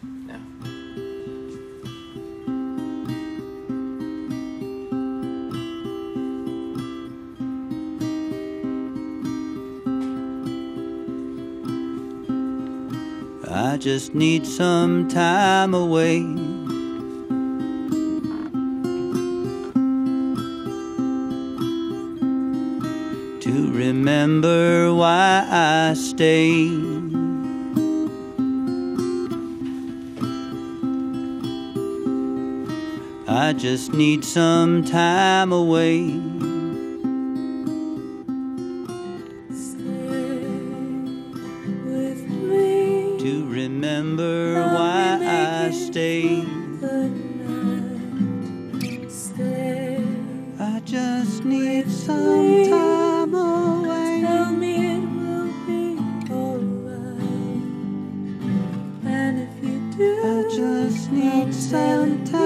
Yeah. I just need some time away. To remember why I stayed. I just need some time away. Stay with me. To remember why I stayed. Good night. Stay. I just need some time away. Tell me it will be alright. And if you do, I just need some time.